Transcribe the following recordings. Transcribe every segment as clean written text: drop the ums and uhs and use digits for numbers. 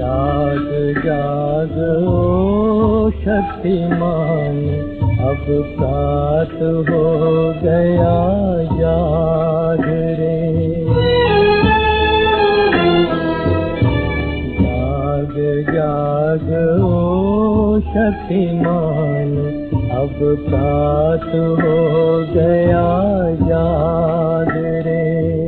जाग जाग ओ शक्तिमान, अब प्रात हो गया जाग रे। जाग जाग ओ शक्तिमान, अब प्रात हो गया जाग रे।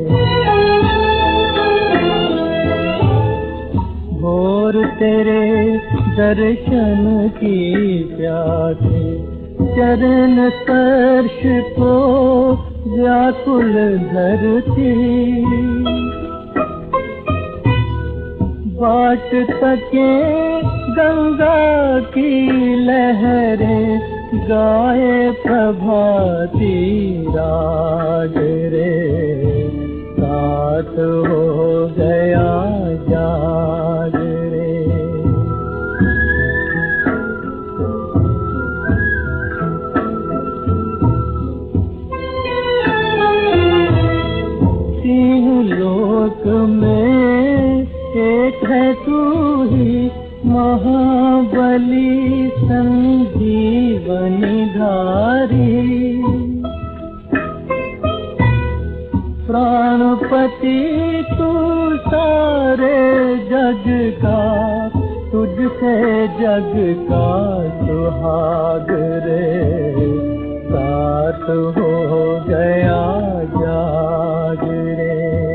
भोर तेरे दर्शन की प्यासे, चरण स्पर्श को व्याकुल धरती। बाट तके गंगा की लहरें, गाए प्रभाती राग रे। रात हो गया जाग रे। तीन लोक में एक है तू ही, महाबली संजीवनी धारी। प्राणपति तू सारे जग का, तुझसे जग का सुहाग रे। रात हो गया जाग रे।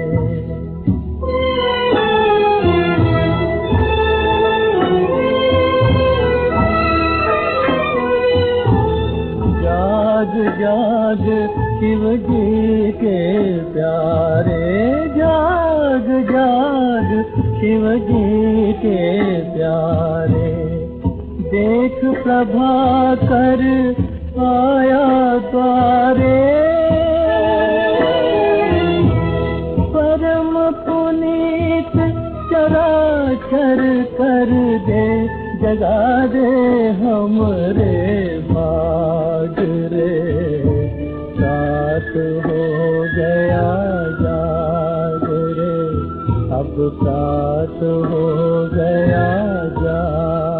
जाग जाग शिव जी के प्यारे, जाग जाग शिव जी के प्यारे। देख प्रभाकर आया द्वारे, परम पुनीत चराचर कर दे, जगा दे हमरे भाग रे। रात हो गया जाग रे, अब रात हो गया जाग।